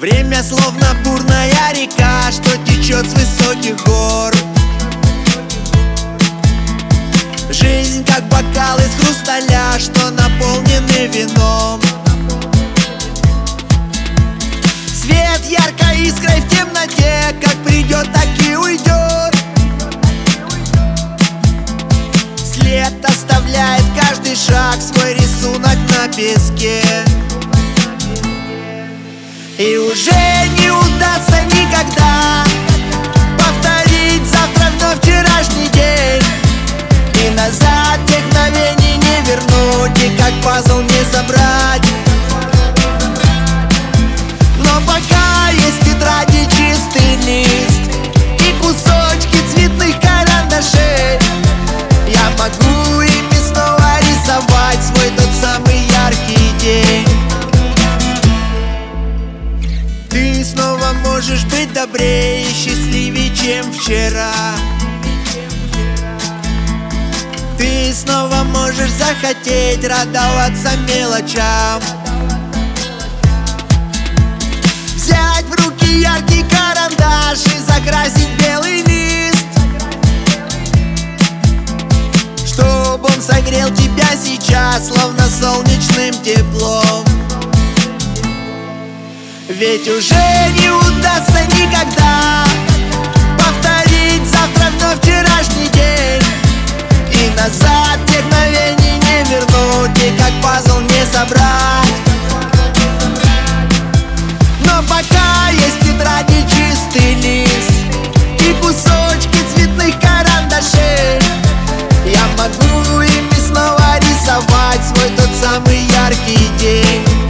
Время словно бурная река, что течет с высоких гор. Жизнь как бокал из хрусталя, что наполнены вином. Свет яркой искрой в темноте, как придет, так и уйдет. След оставляет каждый шаг, свой рисунок на песке. И уже не удастся никогда повторить завтра вновь вчерашний день. И назад тех мгновений не вернуть, и как пазл не собрать. Но пока есть тетради, чистый лист и кусочки цветных карандашей, я могу ими снова рисовать свой тот самый яркий день. Ты снова можешь быть добрее и счастливее, чем вчера. Ты снова можешь захотеть радоваться мелочам. Взять в руки яркий карандаш и закрасить белый лист, чтоб он согрел тебя сейчас, словно солнечным теплом. Ведь уже не удастся никогда повторить завтра вновь вчерашний день. И назад тех мгновений не вернуть, и как пазл не собрать. Но пока есть тетради, чистый лист и кусочки цветных карандашей, я могу ими снова рисовать свой тот самый яркий день.